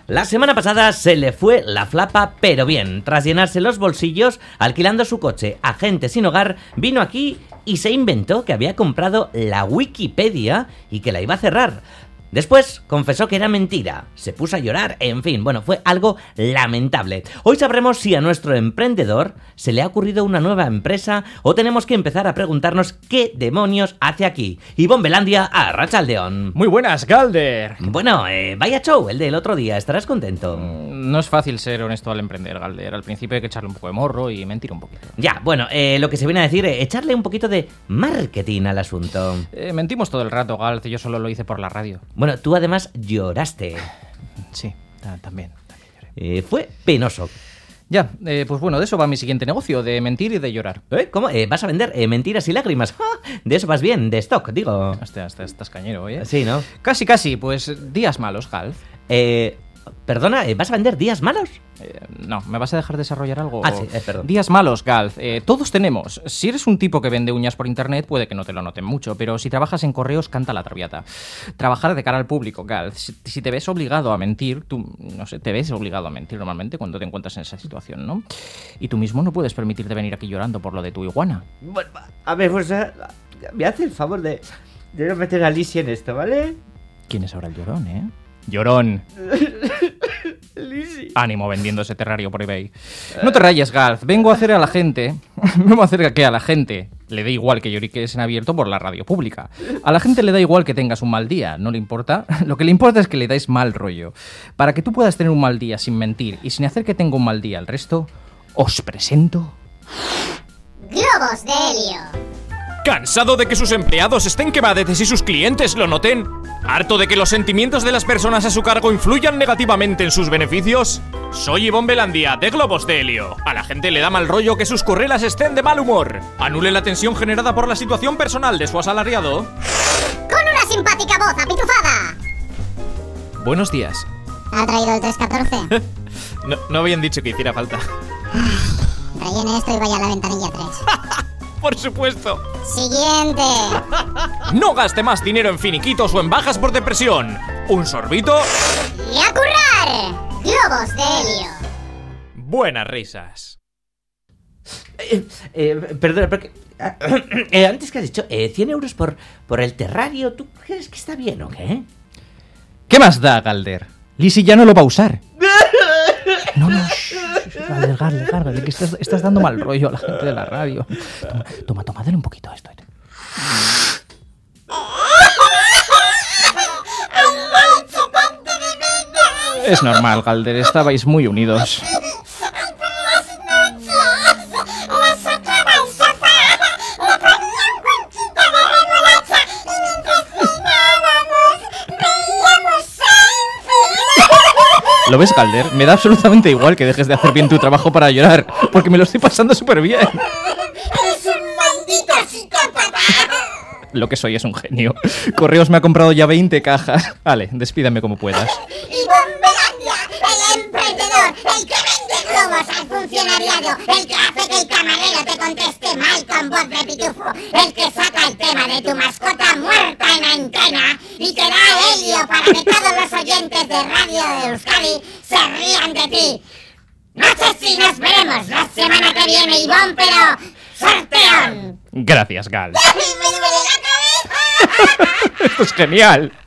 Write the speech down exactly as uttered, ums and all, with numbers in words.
La semana pasada se le fue la flapa, pero bien. Tras llenarse los bolsillos, alquilando su coche a gente sin hogar, vino aquí y se inventó que había comprado la Wikipedia y que la iba a cerrar. Después confesó que era mentira, se puso a llorar, en fin, bueno, fue algo lamentable. Hoy sabremos si a nuestro emprendedor se le ha ocurrido una nueva empresa o tenemos que empezar a preguntarnos qué demonios hace aquí. Ivonne Belandia, a Arratsaldeon. Muy buenas, Galder. Bueno, eh, vaya show el del otro día, ¿estarás contento? No es fácil ser honesto al emprender, Galder. Al principio hay que echarle un poco de morro y mentir un poquito. Ya, bueno, eh, lo que se viene a decir, eh, echarle un poquito de marketing al asunto. Eh, mentimos todo el rato, Galt, yo solo lo hice por la radio. Bueno, tú además lloraste. Sí, también, también lloré. Eh, fue penoso. Ya, eh, pues bueno, de eso va mi siguiente negocio, de mentir y de llorar. ¿Eh? ¿Cómo? Eh, ¿Vas a vender eh, mentiras y lágrimas? De eso vas bien, de stock, digo. Hostia, hasta estás cañero hoy, ¿eh? Sí, ¿no? Casi, casi, pues días malos, Galt. Eh... Perdona, ¿vas a vender días malos? Eh, no, ¿me vas a dejar desarrollar algo? Ah, sí, eh, perdón. Días malos, Galz. Eh, todos tenemos. Si eres un tipo que vende uñas por internet, puede que no te lo noten mucho, pero si trabajas en correos, canta la traviata. Trabajar de cara al público, Galz. Si, si te ves obligado a mentir, tú, no sé, te ves obligado a mentir normalmente cuando te encuentras en esa situación, ¿no? Y tú mismo no puedes permitirte venir aquí llorando por lo de tu iguana. Bueno, a ver, pues me hace el favor de, de no meter a Lizzie en esto, ¿vale? ¿Quién es ahora el llorón, eh? ¡Llorón! Lizzie. Ánimo vendiendo ese terrario por eBay. No te rayes, Galz. Vengo a hacer a la gente... Vengo a hacer que a la gente le dé igual que lloriques en abierto por la radio pública. A la gente le da igual que tengas un mal día. No le importa. Lo que le importa es que le dais mal rollo. Para que tú puedas tener un mal día sin mentir y sin hacer que tenga un mal día el resto, os presento... Globos de helio. ¿Cansado de que sus empleados estén quemadetes y sus clientes lo noten? ¿Harto de que los sentimientos de las personas a su cargo influyan negativamente en sus beneficios? Soy Ivonne Belandia, de Globos de Helio. A la gente le da mal rollo que sus currelas estén de mal humor. Anule la tensión generada por la situación personal de su asalariado. Con una simpática voz apitufada. Buenos días. ¿Ha traído el tres catorce? No, no habían dicho que hiciera falta. Rellene esto y vaya a la ventanilla tres. Por supuesto. Siguiente. No gaste más dinero en finiquitos o en bajas por depresión. Un sorbito ¡Y a currar! Globos de helio. Buenas risas. Eh, eh, perdona, porque... Eh, antes que has dicho, eh, cien euros por, por el terrario, ¿tú crees que está bien o qué? ¿Qué más da, Galder? Lizzie ya no lo va a usar. No, no, Galder, Galder, Galder, que estás, estás dando mal rollo a la gente de la radio. Toma, toma, toma, dale un poquito a esto. Es normal, Galder, estabais muy unidos. ¿Lo ves, Galder? Me da absolutamente igual que dejes de hacer bien tu trabajo para llorar, porque me lo estoy pasando súper bien. ¡Es un maldito psicópata! Lo que soy es un genio. Correos me ha comprado ya veinte cajas. Vale, despídame como puedas. Ivonne Belandia, el emprendedor, el que vende globos al funcionariado, el que hace que el camarero te conteste mal con voz de pitufo, el que saca el tema de tu mascota muerta en antena y te da helio para que todos los oyentes de Radio de Euskadi se rían de ti. No sé si nos veremos la semana que viene, Ivonne, pero... ¡sorteón! Gracias, Gal. ¡Me duele la cabeza! Esto es genial.